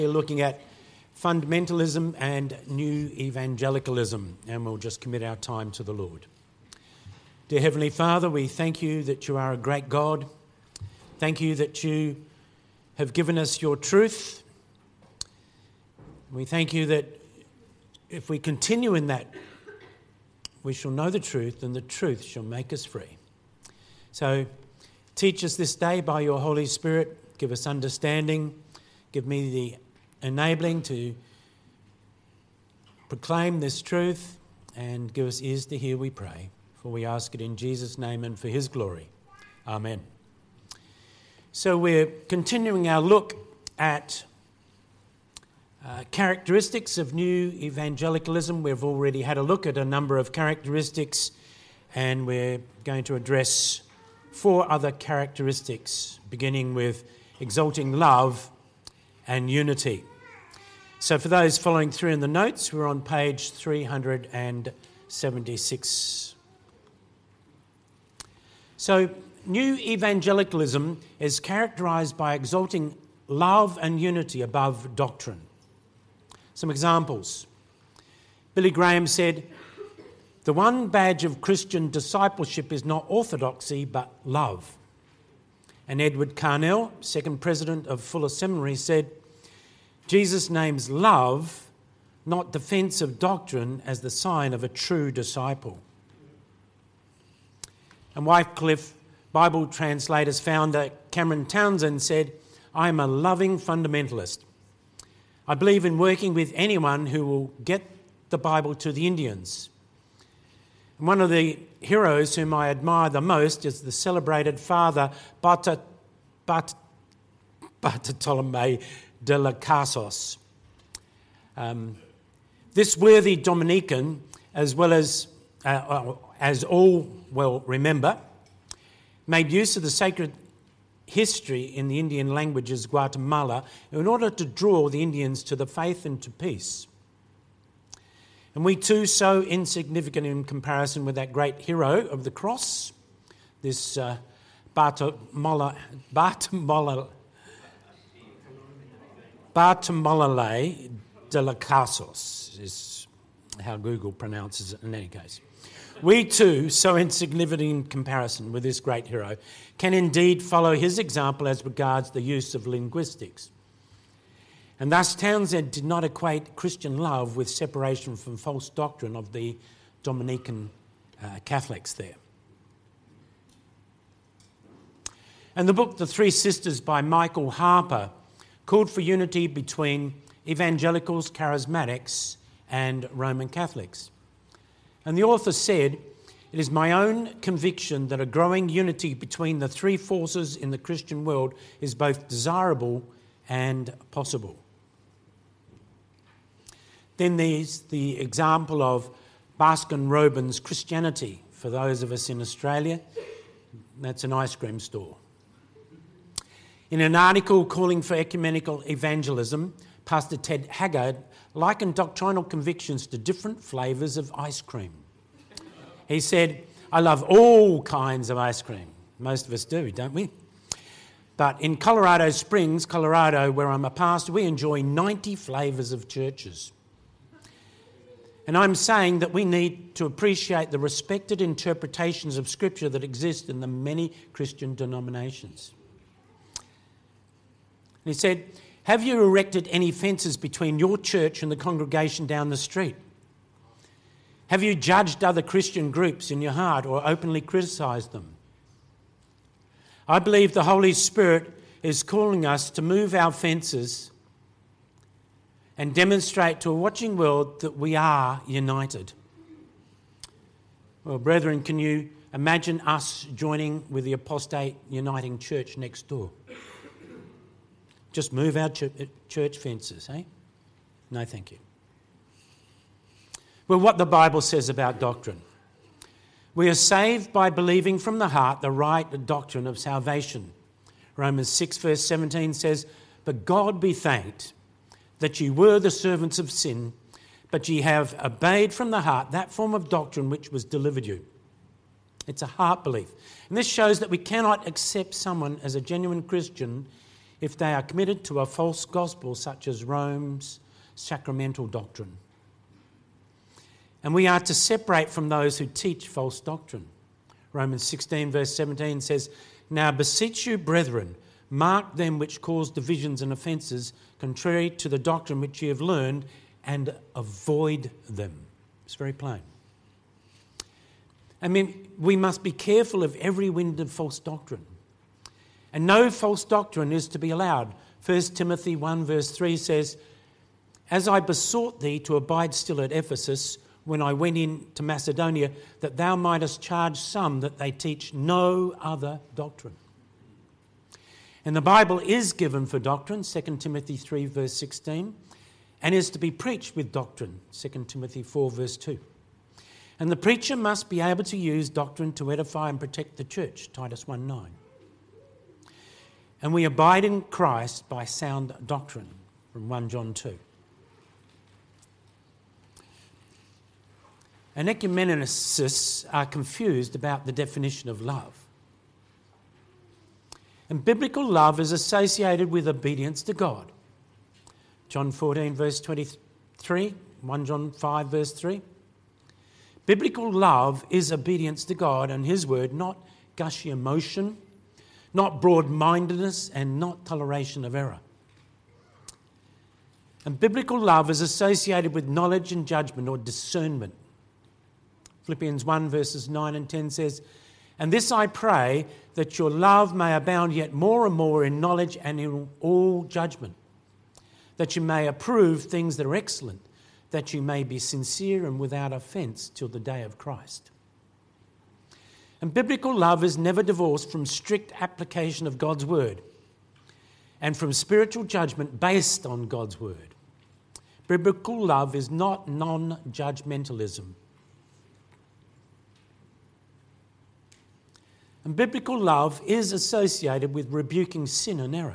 We're looking at fundamentalism and new evangelicalism, and we'll just commit our time to the Lord. Dear Heavenly Father, we thank you that you are a great God. Thank you that you have given us your truth. We thank you that if we continue in that, we shall know the truth, and the truth shall make us free. So teach us this day by your Holy Spirit. Give us understanding. Give me the enabling to proclaim this truth, and give us ears to hear, we pray. For we ask it in Jesus' name and for his glory. Amen. So we're continuing our look at characteristics of new evangelicalism. We've already had a look at a number of characteristics, and we're going to address 4 other characteristics, beginning with exalting love and unity. So for those following through in the notes, we're on page 376. So new evangelicalism is characterised by exalting love and unity above doctrine. Some examples. Billy Graham said, "The one badge of Christian discipleship is not orthodoxy, but love." And Edward Carnell, second president of Fuller Seminary, said, "Jesus names love, not defence of doctrine, as the sign of a true disciple." And Wycliffe Bible Translators founder Cameron Townsend said, "I am a loving fundamentalist. I believe in working with anyone who will get the Bible to the Indians." And one of the heroes whom I admire the most is the celebrated Father Bartolome de las Casas. This worthy Dominican, as all will remember, made use of the sacred history in the Indian languages Guatemala in order to draw the Indians to the faith and to peace. And we too, so insignificant in comparison with that great hero of the cross, this Bartolome de las Casas is how Google pronounces it in any case. We too, so insignificant in comparison with this great hero, can indeed follow his example as regards the use of linguistics. And thus Townsend did not equate Christian love with separation from false doctrine of the Dominican Catholics there. And the book The Three Sisters by Michael Harper called for unity between evangelicals, charismatics, and Roman Catholics. And the author said, "It is my own conviction that a growing unity between the three forces in the Christian world is both desirable and possible." Then there's the example of Baskin-Robbins Christianity. For those of us in Australia, that's an ice cream store. In an article calling for ecumenical evangelism, Pastor Ted Haggard likened doctrinal convictions to different flavours of ice cream. He said, "I love all kinds of ice cream." Most of us do, don't we? But in Colorado Springs, Colorado, where I'm a pastor, we enjoy 90 flavours of churches. And I'm saying that we need to appreciate the respected interpretations of Scripture that exist in the many Christian denominations. And he said, "Have you erected any fences between your church and the congregation down the street? Have you judged other Christian groups in your heart or openly criticised them? I believe the Holy Spirit is calling us to move our fences and demonstrate to a watching world that we are united." Well, brethren, can you imagine us joining with the apostate uniting church next door? Just move our church fences, eh? No, thank you. Well, what the Bible says about doctrine. We are saved by believing from the heart the right doctrine of salvation. Romans 6 verse 17 says, "But God be thanked that ye were the servants of sin, but ye have obeyed from the heart that form of doctrine which was delivered you." It's a heart belief. And this shows that we cannot accept someone as a genuine Christian if they are committed to a false gospel such as Rome's sacramental doctrine. And we are to separate from those who teach false doctrine. Romans 16 verse 17 says, "Now beseech you, brethren, mark them which cause divisions and offences contrary to the doctrine which ye have learned, and avoid them." It's very plain. I mean, we must be careful of every wind of false doctrine. And no false doctrine is to be allowed. 1 Timothy 1 verse 3 says, "As I besought thee to abide still at Ephesus, when I went into Macedonia, that thou mightest charge some that they teach no other doctrine." And the Bible is given for doctrine, 2 Timothy 3 verse 16, and is to be preached with doctrine, 2 Timothy 4 verse 2. And the preacher must be able to use doctrine to edify and protect the church, Titus 1:9. And we abide in Christ by sound doctrine, from 1 John 2. And ecumenists are confused about the definition of love. And biblical love is associated with obedience to God. John 14 verse 23, 1 John 5 verse 3. Biblical love is obedience to God and His word, not gushy emotion, not broad-mindedness, and not toleration of error. And biblical love is associated with knowledge and judgment or discernment. Philippians 1 verses 9 and 10 says, "And this I pray, that your love may abound yet more and more in knowledge and in all judgment, that you may approve things that are excellent, that you may be sincere and without offence till the day of Christ." And biblical love is never divorced from strict application of God's word and from spiritual judgment based on God's word. Biblical love is not non-judgmentalism. And biblical love is associated with rebuking sin and error.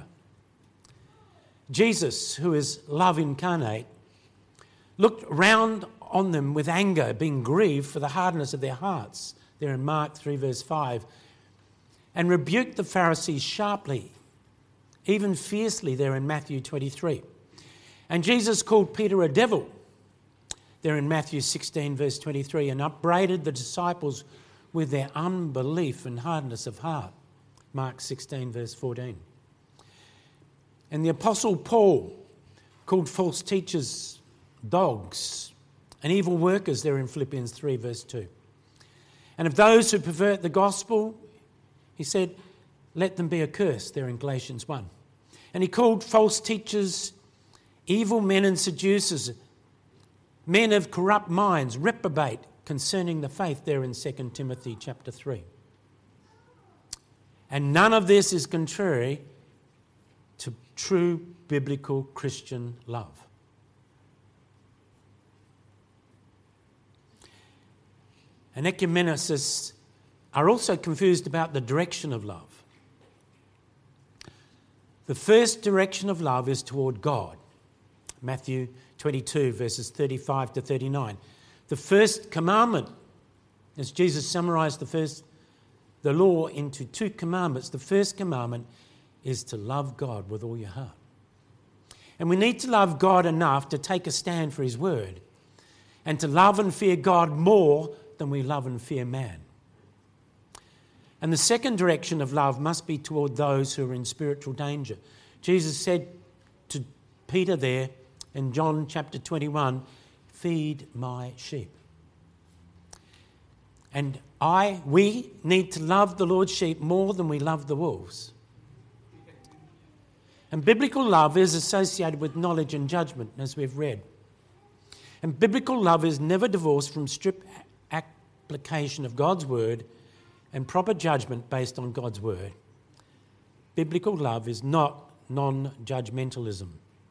Jesus, who is love incarnate, looked round on them with anger, being grieved for the hardness of their hearts, there in Mark 3 verse 5, and rebuked the Pharisees sharply, even fiercely, there in Matthew 23. And Jesus called Peter a devil, there in Matthew 16 verse 23, and upbraided the disciples with their unbelief and hardness of heart, Mark 16 verse 14. And the Apostle Paul called false teachers dogs and evil workers, there in Philippians 3 verse 2. And of those who pervert the gospel, he said, let them be accursed, there in Galatians 1. And he called false teachers evil men and seducers, men of corrupt minds, reprobate concerning the faith, there in 2 Timothy chapter 3. And none of this is contrary to true biblical Christian love. And ecumenists are also confused about the direction of love. The first direction of love is toward God. Matthew 22 verses 35 to 39. The first commandment, as Jesus summarised the law into 2 commandments, the first commandment is to love God with all your heart. And we need to love God enough to take a stand for His word and to love and fear God more than we love and fear man. And the second direction of love must be toward those who are in spiritual danger. Jesus said to Peter there in John chapter 21, feed my sheep. And we need to love the Lord's sheep more than we love the wolves. And biblical love is associated with knowledge and judgment, as we've read. And biblical love is never divorced from strict application of God's word and proper judgment based on God's word. Biblical love is not non-judgmentalism.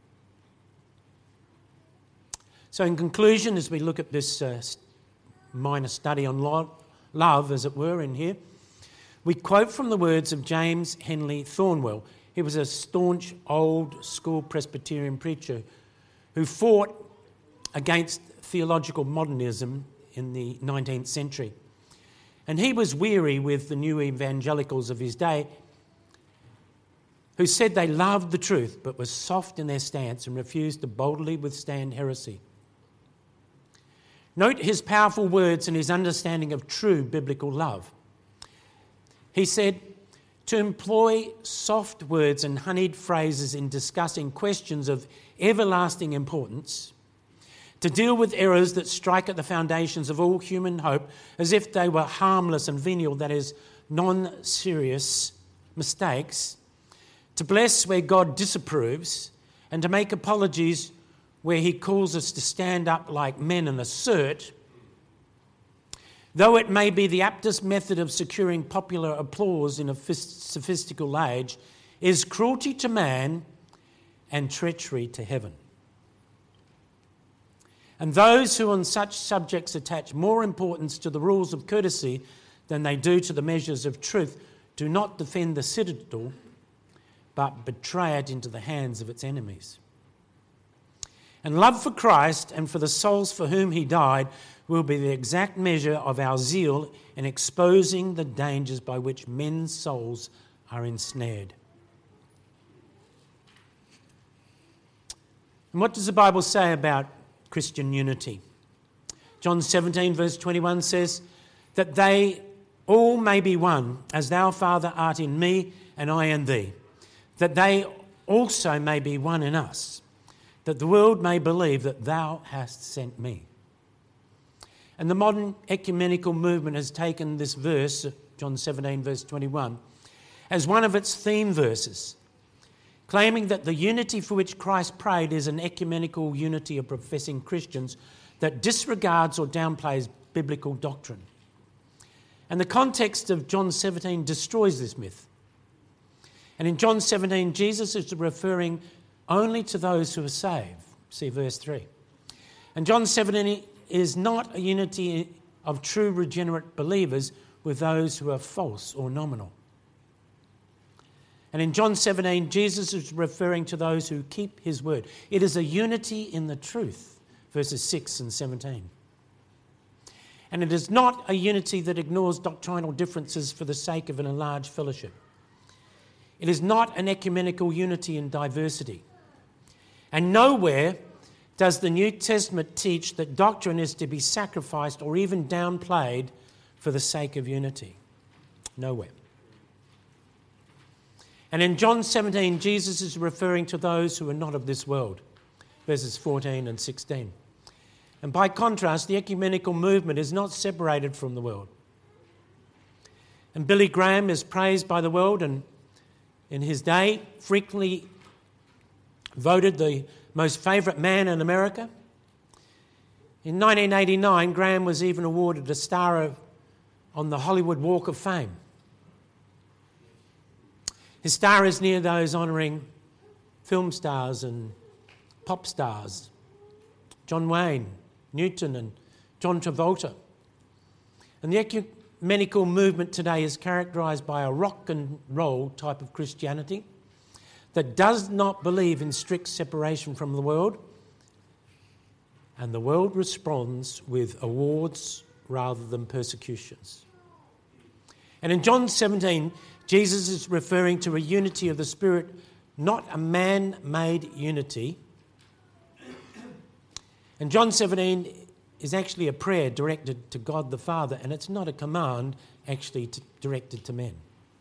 So in conclusion, as we look at this minor study on love, as it were, in here, we quote from the words of James Henley Thornwell. He was a staunch old school Presbyterian preacher who fought against theological modernism in the 19th century. And he was weary with the new evangelicals of his day. who said they loved the truth but were soft in their stance and refused to boldly withstand heresy. Note his powerful words and his understanding of true biblical love. He said, to employ soft words and honeyed phrases in discussing questions of everlasting importance, to deal with errors that strike at the foundations of all human hope as if they were harmless and venial, that is, non-serious mistakes, to bless where God disapproves, and to make apologies where he calls us to stand up like men and assert, though it may be the aptest method of securing popular applause in a sophistical age, is cruelty to man and treachery to heaven. And those who on such subjects attach more importance to the rules of courtesy than they do to the measures of truth do not defend the citadel, but betray it into the hands of its enemies. And love for Christ and for the souls for whom he died will be the exact measure of our zeal in exposing the dangers by which men's souls are ensnared. And what does the Bible say about Christian unity? John 17 verse 21 says that they all may be one, as thou, Father, art in me and I in thee, that they also may be one in us, that the world may believe that thou hast sent me. And the modern ecumenical movement has taken this verse, John 17 verse 21, as one of its theme verses, claiming that the unity for which Christ prayed is an ecumenical unity of professing Christians that disregards or downplays biblical doctrine. And the context of John 17 destroys this myth. And in John 17, Jesus is referring only to those who are saved. See verse 3. And John 17 is not a unity of true regenerate believers with those who are false or nominal. And in John 17, Jesus is referring to those who keep his word. It is a unity in the truth, verses 6 and 17. And it is not a unity that ignores doctrinal differences for the sake of an enlarged fellowship. It is not an ecumenical unity in diversity. And nowhere does the New Testament teach that doctrine is to be sacrificed or even downplayed for the sake of unity. Nowhere. And in John 17, Jesus is referring to those who are not of this world, verses 14 and 16. And by contrast, the ecumenical movement is not separated from the world. And Billy Graham is praised by the world and in his day frequently voted the most favourite man in America. In 1989, Graham was even awarded a star on the Hollywood Walk of Fame. His star is near those honouring film stars and pop stars, John Wayne, Newton and John Travolta. And the ecumenical movement today is characterised by a rock and roll type of Christianity that does not believe in strict separation from the world, and the world responds with awards rather than persecutions. And in John 17, Jesus is referring to a unity of the Spirit, not a man-made unity. And John 17 is actually a prayer directed to God the Father, and it's not a command actually directed to men.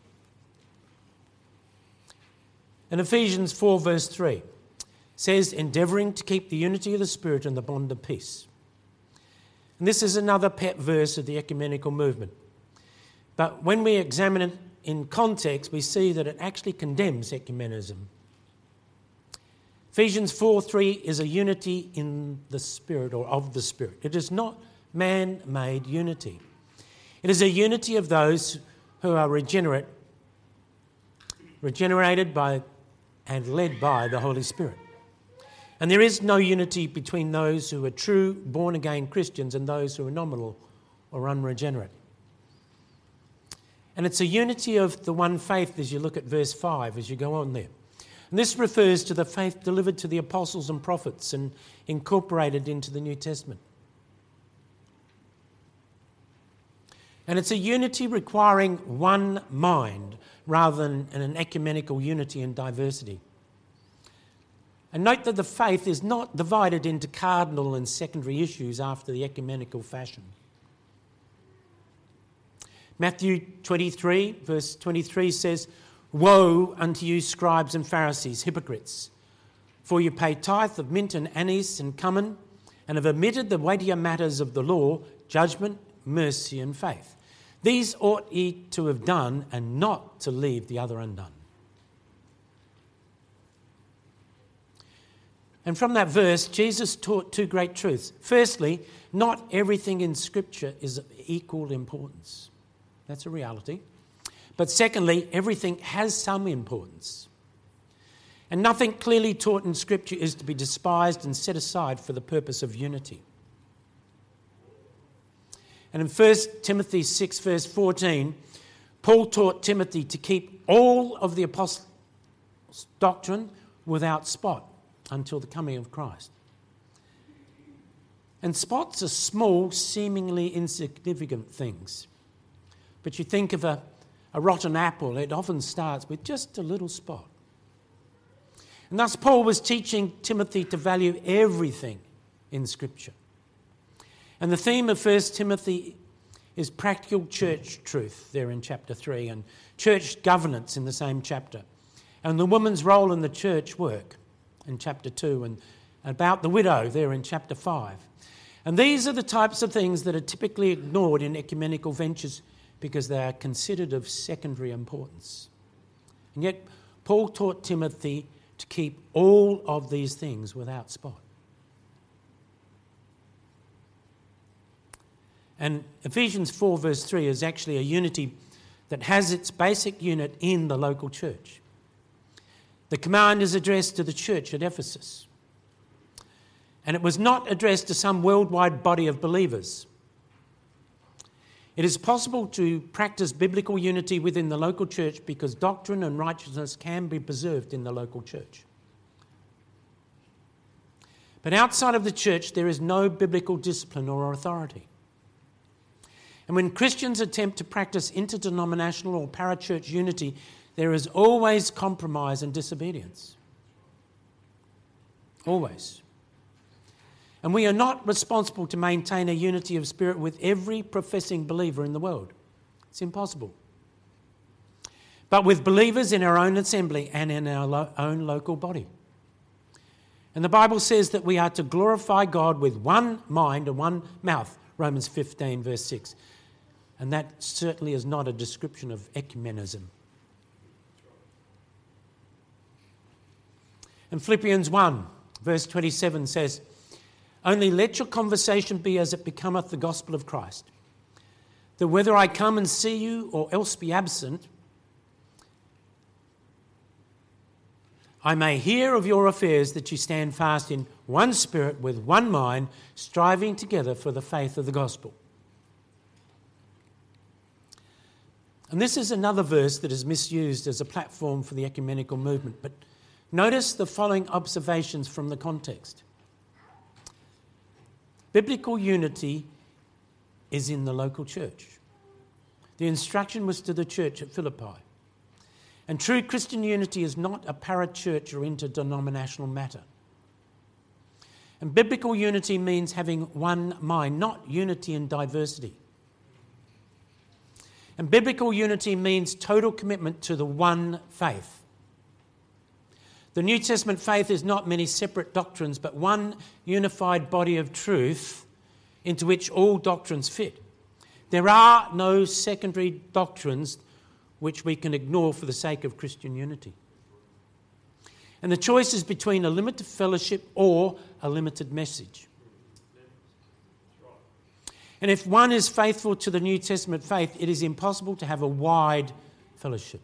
And Ephesians 4 verse 3 says, endeavouring to keep the unity of the Spirit in the bond of peace. And this is another pet verse of the ecumenical movement. But when we examine it in context, we see that it actually condemns ecumenism. Ephesians 4:3 is a unity in the Spirit or of the Spirit. It is not man-made unity. It is a unity of those who are regenerated by and led by the Holy Spirit. And there is no unity between those who are true born-again Christians and those who are nominal or unregenerate. And it's a unity of the one faith as you look at verse 5, as you go on there. And this refers to the faith delivered to the apostles and prophets and incorporated into the New Testament. And it's a unity requiring one mind rather than an ecumenical unity and diversity. And note that the faith is not divided into cardinal and secondary issues after the ecumenical fashion. Matthew 23, verse 23 says, "Woe unto you, scribes and Pharisees, hypocrites! For you pay tithe of mint and anise and cumin, and have omitted the weightier matters of the law, judgment, mercy, and faith. These ought ye to have done, and not to leave the other undone." And from that verse, Jesus taught two great truths. Firstly, not everything in Scripture is of equal importance. That's a reality. But secondly, everything has some importance. And nothing clearly taught in Scripture is to be despised and set aside for the purpose of unity. And in 1 Timothy 6, verse 14, Paul taught Timothy to keep all of the apostles' doctrine without spot until the coming of Christ. And spots are small, seemingly insignificant things. But you think of a rotten apple, it often starts with just a little spot. And thus Paul was teaching Timothy to value everything in Scripture. And the theme of 1 Timothy is practical church truth there in chapter 3, and church governance in the same chapter, and the woman's role in the church work in chapter 2, and about the widow there in chapter 5. And these are the types of things that are typically ignored in ecumenical ventures because they are considered of secondary importance. And yet Paul taught Timothy to keep all of these things without spot. And Ephesians 4 verse 3 is actually a unity that has its basic unit in the local church. The command is addressed to the church at Ephesus. And it was not addressed to some worldwide body of believers. It is possible to practice biblical unity within the local church because doctrine and righteousness can be preserved in the local church. But outside of the church, there is no biblical discipline or authority. And when Christians attempt to practice interdenominational or parachurch unity, there is always compromise and disobedience. Always. And we are not responsible to maintain a unity of spirit with every professing believer in the world. It's impossible. But with believers in our own assembly and in our own local body. And the Bible says that we are to glorify God with one mind and one mouth, Romans 15 verse 6. And that certainly is not a description of ecumenism. And Philippians 1 verse 27 says, "Only let your conversation be as it becometh the gospel of Christ, that whether I come and see you or else be absent, I may hear of your affairs, that you stand fast in one spirit with one mind, striving together for the faith of the gospel." And this is another verse that is misused as a platform for the ecumenical movement. But notice the following observations from the context. Biblical unity is in the local church. The instruction was to the church at Philippi. And true Christian unity is not a parachurch or interdenominational matter. And biblical unity means having one mind, not unity in diversity. And biblical unity means total commitment to the one faith. The New Testament faith is not many separate doctrines, but one unified body of truth into which all doctrines fit. There are no secondary doctrines which we can ignore for the sake of Christian unity. And the choice is between a limited fellowship or a limited message. And if one is faithful to the New Testament faith, it is impossible to have a wide fellowship.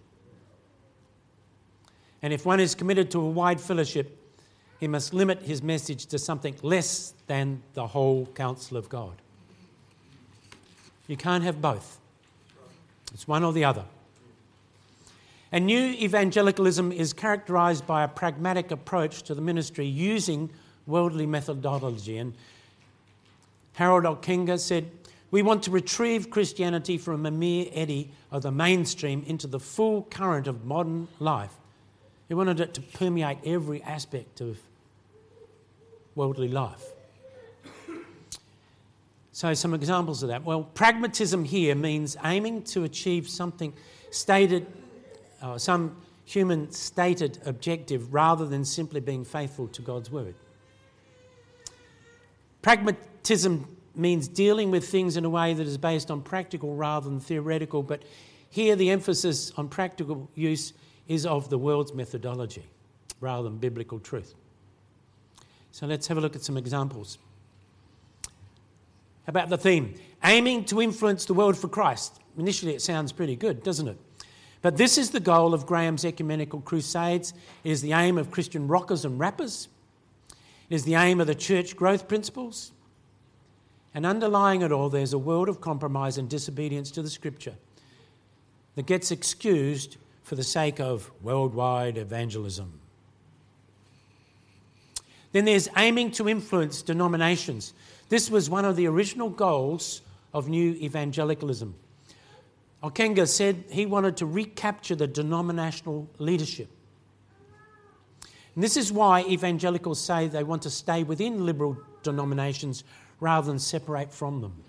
And if one is committed to a wide fellowship, he must limit his message to something less than the whole counsel of God. You can't have both. It's one or the other. And new evangelicalism is characterised by a pragmatic approach to the ministry using worldly methodology. And Harold Ockenga said, We want to retrieve Christianity from a mere eddy of the mainstream into the full current of modern life. We wanted it to permeate every aspect of worldly life. So some examples of that. Well, pragmatism here means aiming to achieve something stated, some human stated objective rather than simply being faithful to God's word. Pragmatism means dealing with things in a way that is based on practical rather than theoretical, but here the emphasis on practical use is of the world's methodology rather than biblical truth. So let's have a look at some examples. About the theme, aiming to influence the world for Christ. Initially it sounds pretty good, doesn't it? But this is the goal of Graham's ecumenical crusades. It is the aim of Christian rockers and rappers. It is the aim of the church growth principles. And underlying it all, there's a world of compromise and disobedience to the Scripture that gets excused for the sake of worldwide evangelism. Then there's aiming to influence denominations. This was one of the original goals of New Evangelicalism. Okenga said he wanted to recapture the denominational leadership. And this is why evangelicals say they want to stay within liberal denominations rather than separate from them.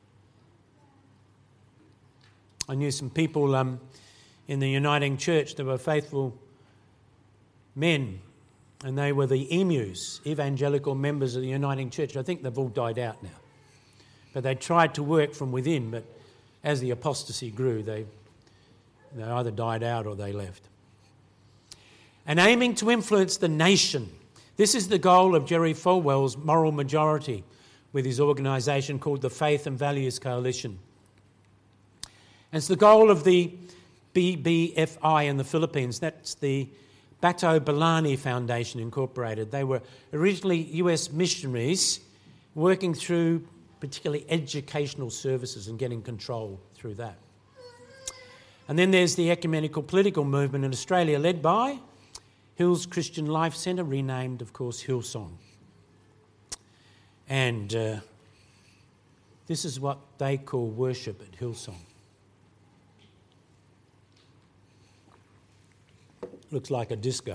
I knew some people in the Uniting Church that were faithful men, and they were the emus, evangelical members of the Uniting Church. I think they've all died out now. But they tried to work from within, but as the apostasy grew, they either died out or they left. And aiming to influence the nation. This is the goal of Jerry Falwell's Moral Majority with his organisation called the Faith and Values Coalition. And it's the goal of the BBFI in the Philippines. That's the Bato Balani Foundation Incorporated. They were originally US missionaries working through particularly educational services and getting control through that. And then there's the ecumenical political movement in Australia led by Hills Christian Life Centre, renamed, of course, Hillsong. And this is what they call worship at Hillsong. Looks like a disco.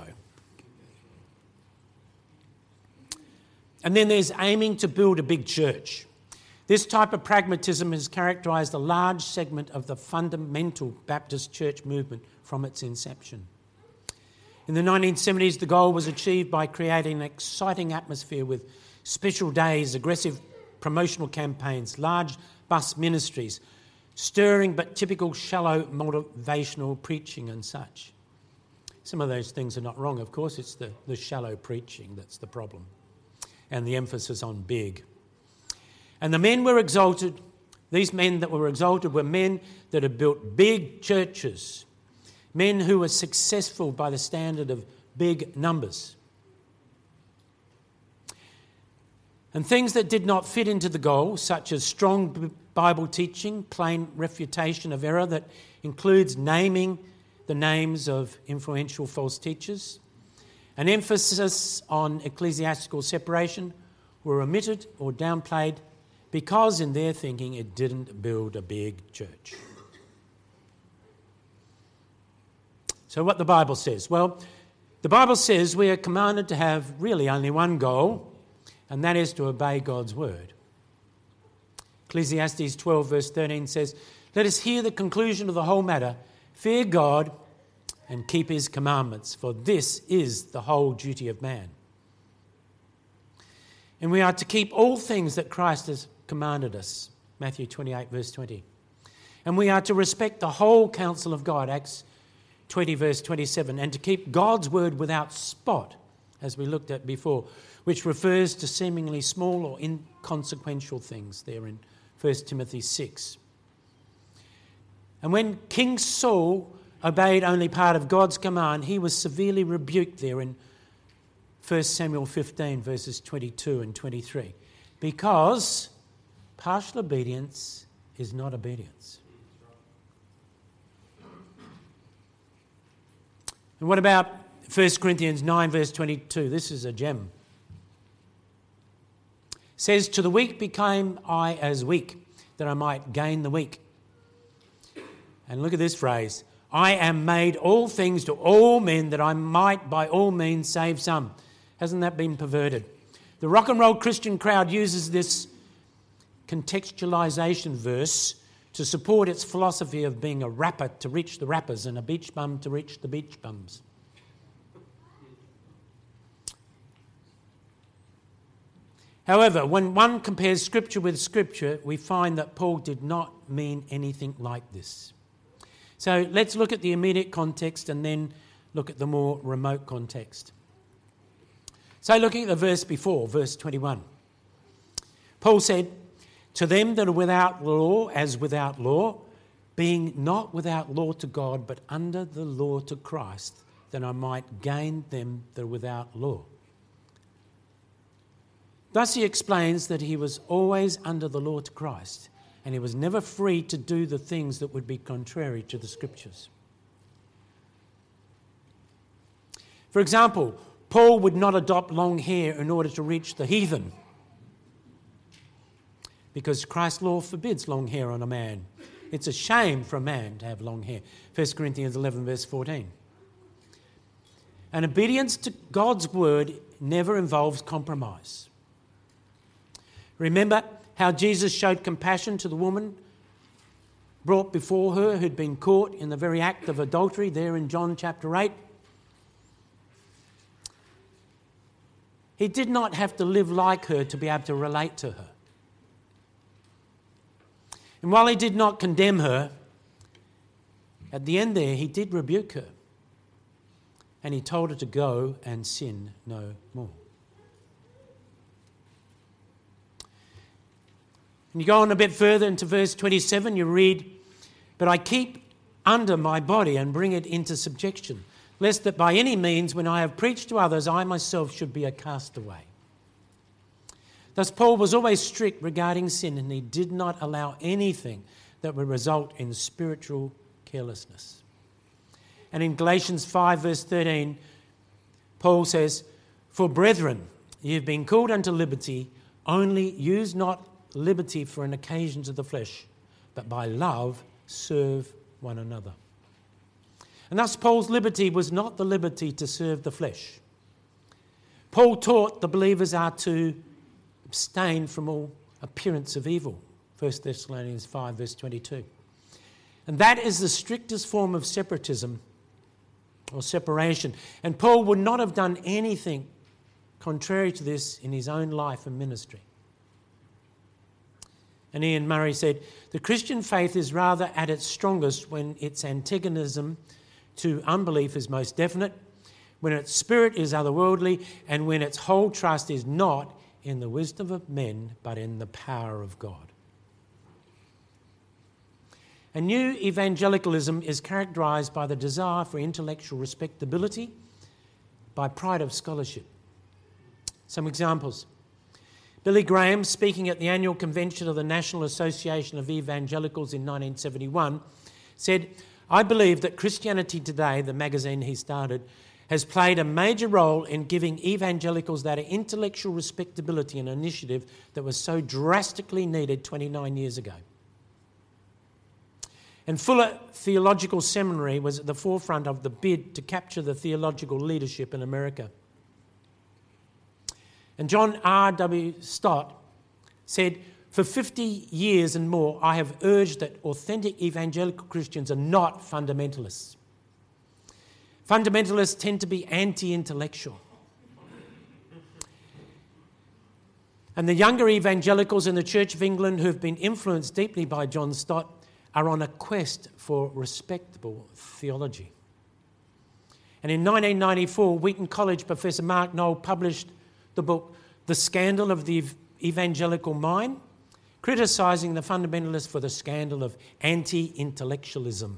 And then there's aiming to build a big church. This type of pragmatism has characterised a large segment of the fundamental Baptist church movement from its inception. In the 1970s, the goal was achieved by creating an exciting atmosphere with special days, aggressive promotional campaigns, large bus ministries, stirring but typical shallow motivational preaching and such. Some of those things are not wrong, of course. It's the shallow preaching that's the problem, and the emphasis on big. And the men were exalted. These men that were exalted were men that had built big churches, men who were successful by the standard of big numbers. And things that did not fit into the goal, such as strong Bible teaching, plain refutation of error that includes naming the names of influential false teachers, an emphasis on ecclesiastical separation, were omitted or downplayed because in their thinking it didn't build a big church. So what the Bible says? Well, the Bible says we are commanded to have really only one goal, and that is to obey God's word. Ecclesiastes 12 verse 13 says, "Let us hear the conclusion of the whole matter. Fear God and keep his commandments, for this is the whole duty of man." And we are to keep all things that Christ has commanded us. Matthew 28 verse 20. And we are to respect the whole counsel of God. Acts 20 verse 27. And to keep God's word without spot, as we looked at before, which refers to seemingly small or inconsequential things there in 1 Timothy 6. And when King Saul obeyed only part of God's command, he was severely rebuked there in 1 Samuel 15 verses 22 and 23. Because partial obedience is not obedience. And what about 1 Corinthians 9 verse 22? This is a gem. It says, "To the weak became I as weak, that I might gain the weak. And look at this phrase, I am made all things to all men that I might by all means save some. Hasn't that been perverted? The rock and roll Christian crowd uses this contextualization verse to support its philosophy of being a rapper to reach the rappers and a beach bum to reach the beach bums. However, when one compares Scripture with Scripture, we find that Paul did not mean anything like this. So let's look at the immediate context and then look at the more remote context. So looking at the verse before, verse 21, Paul said, to them that are without law as without law, being not without law to God, but under the law to Christ, that I might gain them that are without law. Thus he explains that he was always under the law to Christ, and he was never free to do the things that would be contrary to the Scriptures. For example, Paul would not adopt long hair in order to reach the heathen, because Christ's law forbids long hair on a man. It's a shame for a man to have long hair. 1 Corinthians 11 verse 14. And obedience to God's word never involves compromise. Remember how Jesus showed compassion to the woman brought before her who'd been caught in the very act of adultery there in John chapter 8. He did not have to live like her to be able to relate to her. And while he did not condemn her, at the end there he did rebuke her. And he told her to go and sin no more. And you go on a bit further into verse 27, you read, but I keep under my body and bring it into subjection, lest that by any means when I have preached to others, I myself should be a castaway. Thus Paul was always strict regarding sin, and he did not allow anything that would result in spiritual carelessness. And in Galatians 5 verse 13, Paul says, for brethren, ye have been called unto liberty, only use not liberty for an occasion to the flesh, but by love serve one another. And thus Paul's liberty was not the liberty to serve the flesh. Paul taught the believers are to abstain from all appearance of evil, 1 Thessalonians 5 verse 22. And that is the strictest form of separatism or separation. And Paul would not have done anything contrary to this in his own life and ministry. And Ian Murray said, the Christian faith is rather at its strongest when its antagonism to unbelief is most definite, when its spirit is otherworldly, and when its whole trust is not in the wisdom of men, but in the power of God. A new evangelicalism is characterised by the desire for intellectual respectability, by pride of scholarship. Some examples. Billy Graham, speaking at the annual convention of the National Association of Evangelicals in 1971, said, I believe that Christianity Today, the magazine he started, has played a major role in giving evangelicals that intellectual respectability and initiative that was so drastically needed 29 years ago. And Fuller Theological Seminary was at the forefront of the bid to capture the theological leadership in America. And John R.W. Stott said, for 50 years and more, I have urged that authentic evangelical Christians are not fundamentalists. Fundamentalists tend to be anti-intellectual. And the younger evangelicals in the Church of England who have been influenced deeply by John Stott are on a quest for respectable theology. And in 1994, Wheaton College professor Mark Knoll published the book The Scandal of the Evangelical Mind, criticising the fundamentalists for the scandal of anti-intellectualism.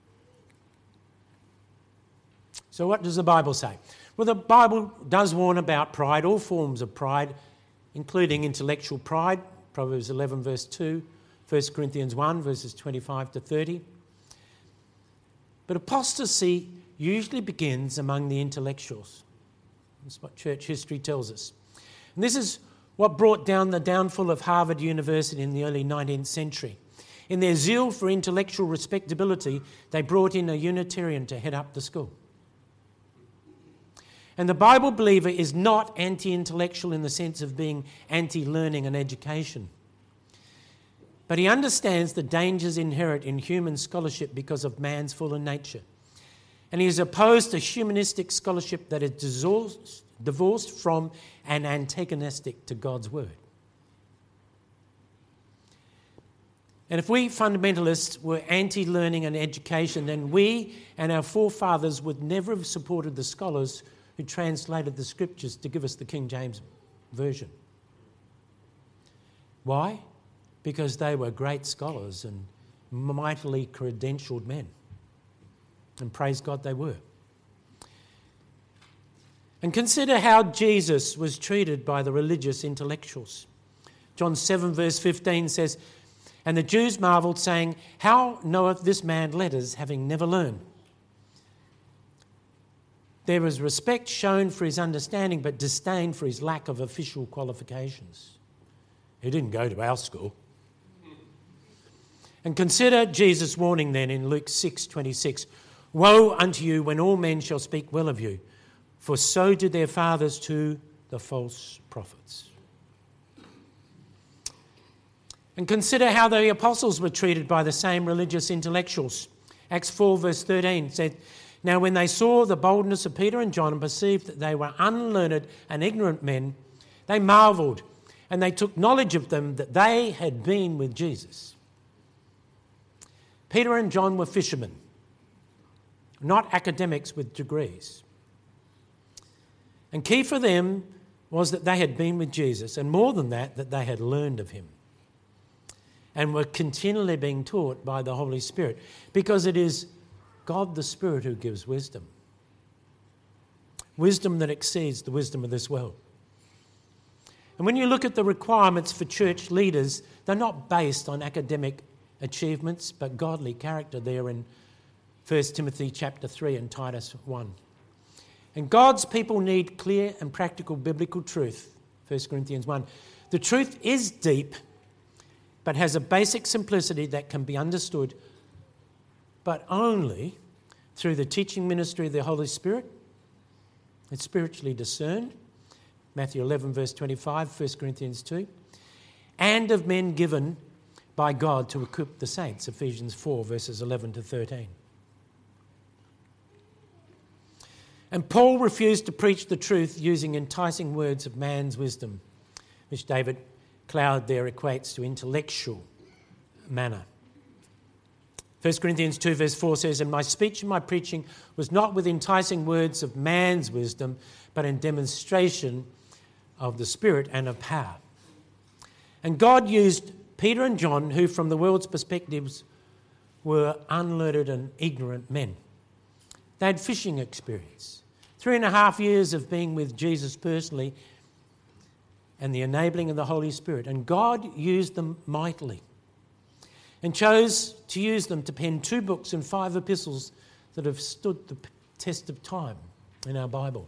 So what does the Bible say? Well, the Bible does warn about pride, all forms of pride, including intellectual pride, Proverbs 11 verse 2, 1 Corinthians 1 verses 25 to 30. But apostasy usually begins among the intellectuals. That's what church history tells us. And this is what brought down the downfall of Harvard University in the early 19th century. In their zeal for intellectual respectability, they brought in a Unitarian to head up the school. And the Bible believer is not anti-intellectual in the sense of being anti-learning and education. But he understands the dangers inherent in human scholarship because of man's fallen nature. And he is opposed to humanistic scholarship that is divorced from and antagonistic to God's word. And if we fundamentalists were anti-learning and education, then we and our forefathers would never have supported the scholars who translated the scriptures to give us the King James Version. Why? Because they were great scholars and mightily credentialed men. And praise God they were. And consider how Jesus was treated by the religious intellectuals. John 7 verse 15 says, "And the Jews marvelled, saying, How knoweth this man letters, having never learned?" There was respect shown for his understanding, but disdain for his lack of official qualifications. He didn't go to our school. And consider Jesus' warning then in Luke 6:26. "Woe unto you when all men shall speak well of you, for so did their fathers to the false prophets." And consider how the apostles were treated by the same religious intellectuals. Acts 4 verse 13 said, "Now when they saw the boldness of Peter and John and perceived that they were unlearned and ignorant men, they marvelled, and they took knowledge of them that they had been with Jesus." Peter and John were fishermen, not academics with degrees. And key for them was that they had been with Jesus, and more than that, that they had learned of him and were continually being taught by the Holy Spirit, because it is God the Spirit who gives wisdom. Wisdom that exceeds the wisdom of this world. And when you look at the requirements for church leaders, they're not based on academic achievements, but godly character there in 1 Timothy chapter 3 and Titus 1. And God's people need clear and practical biblical truth, 1 Corinthians 1. The truth is deep, but has a basic simplicity that can be understood, but only through the teaching ministry of the Holy Spirit. It's spiritually discerned, Matthew 11 verse 25, 1 Corinthians 2, and of men given by God to equip the saints, Ephesians 4 verses 11 to 13. And Paul refused to preach the truth using enticing words of man's wisdom, which David Cloud there equates to intellectual manner. 1 Corinthians 2 verse 4 says, "And my speech and my preaching was not with enticing words of man's wisdom, but in demonstration of the Spirit and of power." And God used Peter and John, who from the world's perspectives were unlearned and ignorant men. They had fishing experience, 3.5 years of being with Jesus personally and the enabling of the Holy Spirit. And God used them mightily and chose to use them to pen 2 books and 5 epistles that have stood the test of time in our Bible.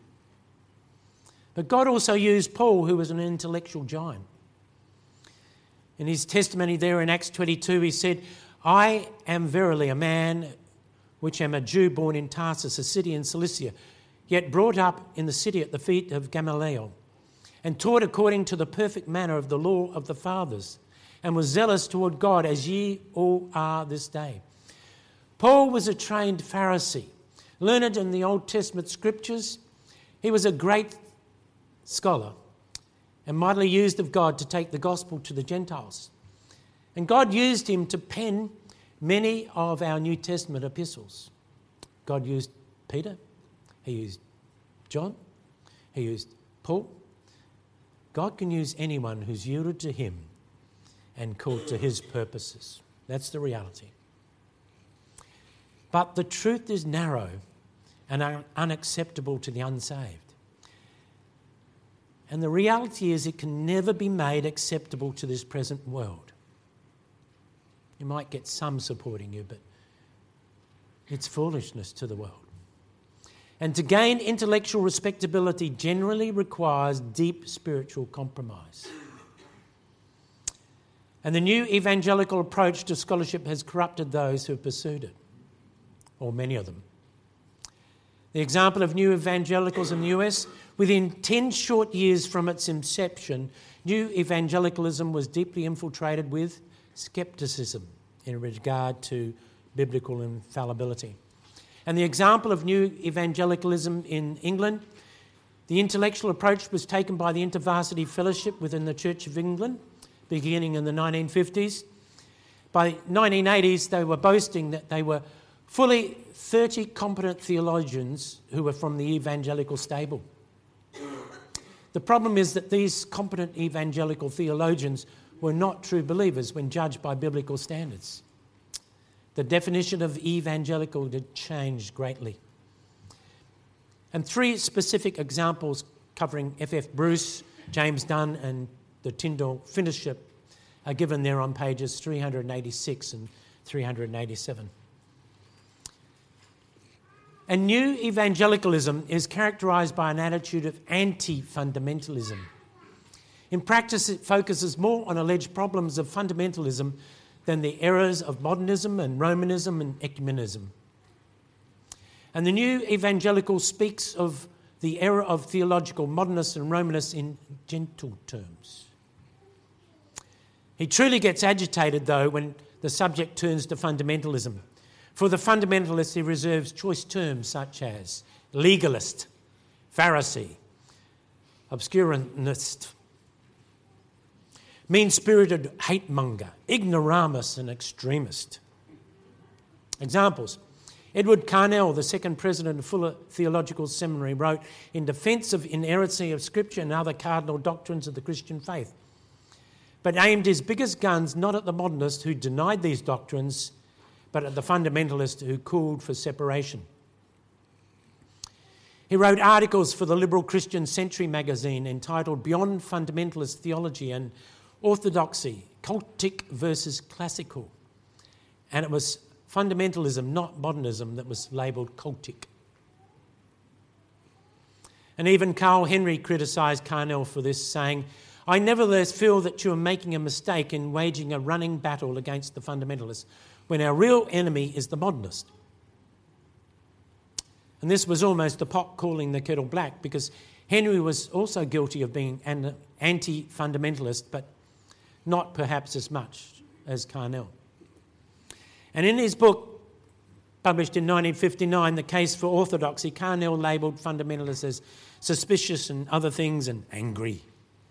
But God also used Paul, who was an intellectual giant. In his testimony there in Acts 22, he said, "I am verily a man which am a Jew born in Tarsus, a city in Cilicia, yet brought up in the city at the feet of Gamaliel, and taught according to the perfect manner of the law of the fathers, and was zealous toward God, as ye all are this day." Paul was a trained Pharisee, learned in the Old Testament scriptures. He was a great scholar and mightily used of God to take the gospel to the Gentiles. And God used him to pen many of our New Testament epistles. God used Peter, he used John, he used Paul. God can use anyone who's yielded to him and called to his purposes. That's the reality. But the truth is narrow and unacceptable to the unsaved. And the reality is it can never be made acceptable to this present world. You might get some supporting you, but it's foolishness to the world. And to gain intellectual respectability generally requires deep spiritual compromise. And the new evangelical approach to scholarship has corrupted those who have pursued it, or many of them. The example of new evangelicals in the US, within 10 short years from its inception, new evangelicalism was deeply infiltrated with scepticism in regard to biblical infallibility. And the example of new evangelicalism in England, the intellectual approach was taken by the InterVarsity Fellowship within the Church of England, beginning in the 1950s. By 1980s, they were boasting that they were fully 30 competent theologians who were from the evangelical stable. The problem is that these competent evangelical theologians were not true believers when judged by biblical standards. The definition of evangelical had changed greatly. And 3 specific examples covering F.F. Bruce, James Dunn and the Tyndale Fellowship are given there on pages 386 and 387. And new evangelicalism is characterised by an attitude of anti-fundamentalism. In practice, it focuses more on alleged problems of fundamentalism than the errors of modernism and Romanism and ecumenism. And the new evangelical speaks of the error of theological modernists and Romanists in gentle terms. He truly gets agitated, though, when the subject turns to fundamentalism. For the fundamentalist, he reserves choice terms such as legalist, Pharisee, obscurantist, mean-spirited hate-monger, ignoramus and extremist. Examples. Edward Carnell, the second president of Fuller Theological Seminary, wrote, "In defence of inerrancy of Scripture and other cardinal doctrines of the Christian faith," but aimed his biggest guns not at the modernists who denied these doctrines, but at the fundamentalists who called for separation. He wrote articles for the Liberal Christian Century magazine entitled Beyond Fundamentalist Theology and Orthodoxy, Cultic versus Classical. And it was fundamentalism, not modernism, that was labelled cultic. And even Carl Henry criticised Carnell for this, saying, "I nevertheless feel that you are making a mistake in waging a running battle against the fundamentalists, when our real enemy is the modernist." And this was almost the pot calling the kettle black, because Henry was also guilty of being an anti-fundamentalist, but not perhaps as much as Carnell. And in his book, published in 1959, The Case for Orthodoxy, Carnell labelled fundamentalists as suspicious and other things and angry.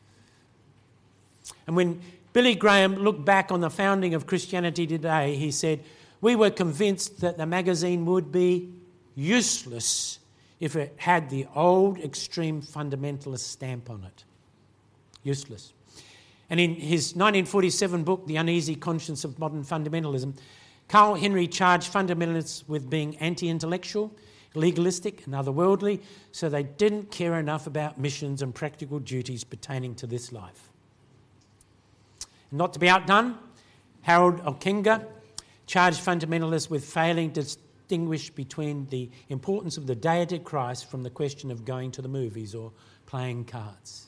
And when Billy Graham looked back on the founding of Christianity Today, he said, "We were convinced that the magazine would be useless if it had the old extreme fundamentalist stamp on it." Useless. And in his 1947 book, The Uneasy Conscience of Modern Fundamentalism, Carl Henry charged fundamentalists with being anti-intellectual, legalistic and otherworldly, so they didn't care enough about missions and practical duties pertaining to this life. Not to be outdone, Harold Ockenga charged fundamentalists with failing to distinguish between the importance of the deity of Christ from the question of going to the movies or playing cards.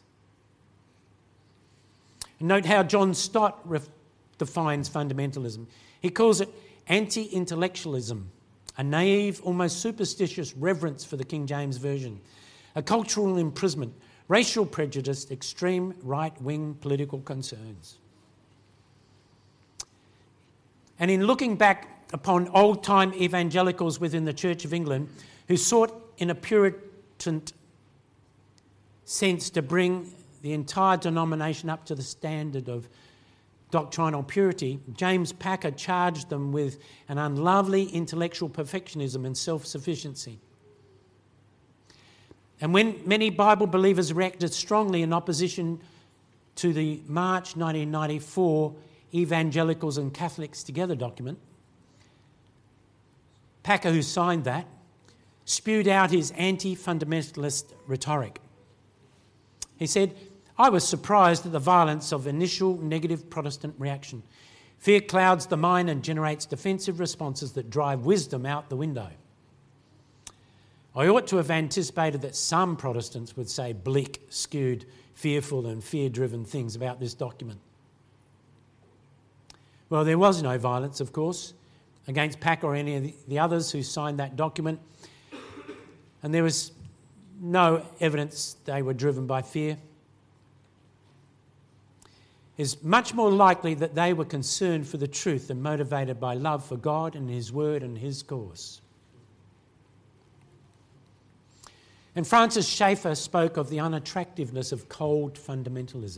And note how John Stott defines fundamentalism. He calls it anti-intellectualism, a naive, almost superstitious reverence for the King James Version, a cultural imprisonment, racial prejudice, extreme right-wing political concerns. And in looking back upon old-time evangelicals within the Church of England who sought in a Puritan sense to bring the entire denomination up to the standard of doctrinal purity, James Packer charged them with an unlovely intellectual perfectionism and self-sufficiency. And when many Bible believers reacted strongly in opposition to the March 1994 Evangelicals and Catholics Together document, Packer, who signed that, spewed out his anti-fundamentalist rhetoric. He said, "I was surprised at the violence of initial negative Protestant reaction. Fear clouds the mind and generates defensive responses that drive wisdom out the window. I ought to have anticipated that some Protestants would say bleak, skewed, fearful and fear-driven things about this document. Well, there was no violence, of course, against Packer or any of the others who signed that document, and there was no evidence they were driven by fear. It's much more likely that they were concerned for the truth and motivated by love for God and His Word and His cause. And Francis Schaeffer spoke of the unattractiveness of cold fundamentalism.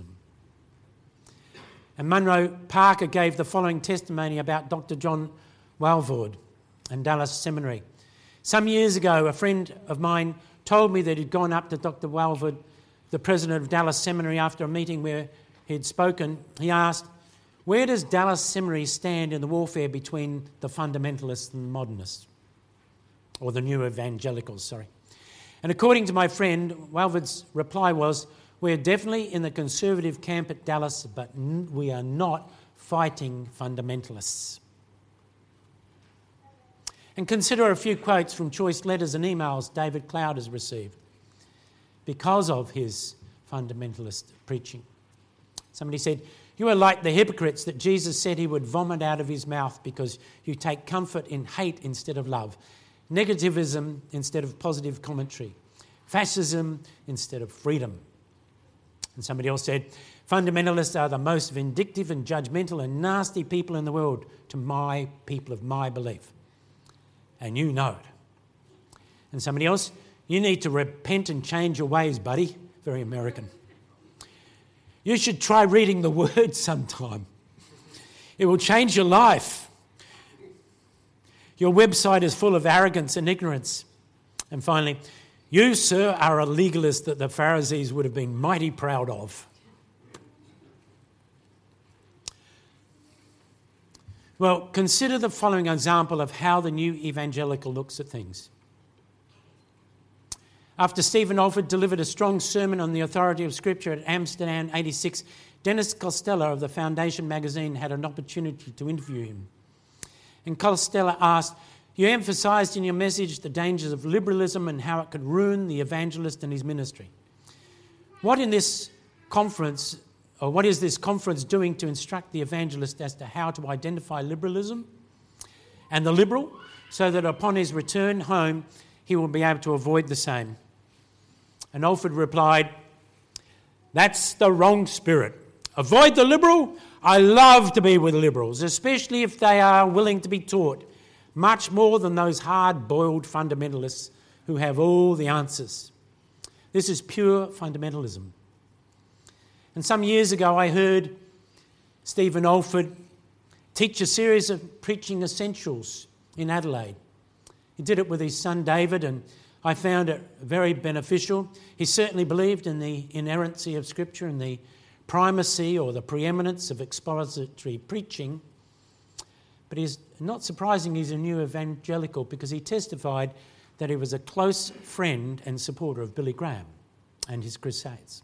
And Munro Parker gave the following testimony about Dr. John Walvoord and Dallas Seminary. Some years ago, a friend of mine told me that he'd gone up to Dr. Walvoord, the president of Dallas Seminary, after a meeting where he'd spoken. He asked, "Where does Dallas Seminary stand in the warfare between the fundamentalists and the modernists?" Or the new evangelicals, sorry. And according to my friend, Walvoord's reply was, "We're definitely in the conservative camp at Dallas, but we are not fighting fundamentalists." And consider a few quotes from choice letters and emails David Cloud has received because of his fundamentalist preaching. Somebody said, "You are like the hypocrites that Jesus said he would vomit out of his mouth because you take comfort in hate instead of love, negativism instead of positive commentary, fascism instead of freedom." And somebody else said, "Fundamentalists are the most vindictive and judgmental and nasty people in the world to my people of my belief. And you know it." And somebody else, "You need to repent and change your ways, buddy." Very American. "You should try reading the Word sometime. It will change your life. Your website is full of arrogance and ignorance." And finally, "You, sir, are a legalist that the Pharisees would have been mighty proud of." Well, consider the following example of how the new evangelical looks at things. After Stephen Olford delivered a strong sermon on the authority of Scripture at Amsterdam 86, Dennis Costello of the Foundation magazine had an opportunity to interview him. And Costello asked, "You emphasised in your message the dangers of liberalism and how it could ruin the evangelist and his ministry. What is this conference doing to instruct the evangelist as to how to identify liberalism and the liberal so that upon his return home he will be able to avoid the same?" And Olford replied, "That's the wrong spirit. Avoid the liberal? I love to be with liberals, especially if they are willing to be taught, much more than those hard-boiled fundamentalists who have all the answers. This is pure fundamentalism." And some years ago I heard Stephen Olford teach a series of preaching essentials in Adelaide. He did it with his son David, and I found it very beneficial. He certainly believed in the inerrancy of Scripture and the primacy or the preeminence of expository preaching. But it's not surprising he's a new evangelical, because he testified that he was a close friend and supporter of Billy Graham and his crusades.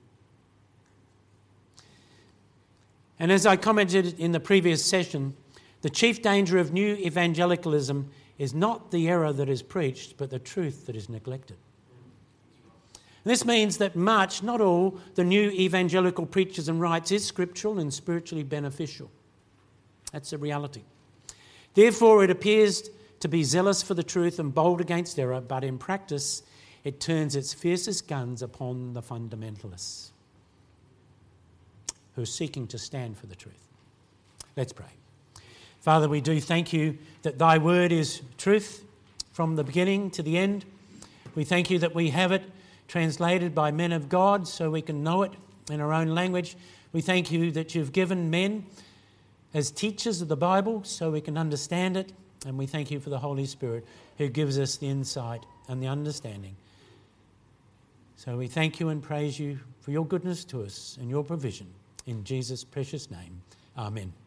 And as I commented in the previous session, the chief danger of new evangelicalism is not the error that is preached, but the truth that is neglected. And this means that much, not all, the new evangelical preachers and rites is scriptural and spiritually beneficial. That's a reality. Therefore, it appears to be zealous for the truth and bold against error, but in practice, it turns its fiercest guns upon the fundamentalists who are seeking to stand for the truth. Let's pray. Father, we do thank you that thy word is truth from the beginning to the end. We thank you that we have it translated by men of God so we can know it in our own language. We thank you that you've given men as teachers of the Bible so we can understand it. And we thank you for the Holy Spirit who gives us the insight and the understanding. So we thank you and praise you for your goodness to us and your provision. In Jesus' precious name, amen.